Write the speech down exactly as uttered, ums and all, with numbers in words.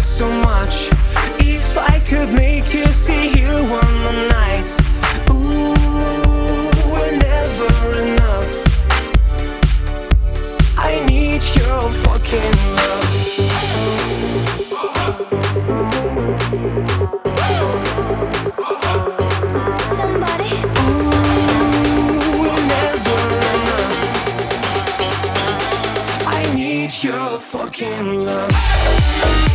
so much. If I could make you stay here one more night. Ooh, we're never enough. I need your fucking love. Somebody. Ooh, we're never enough. I need your fucking love.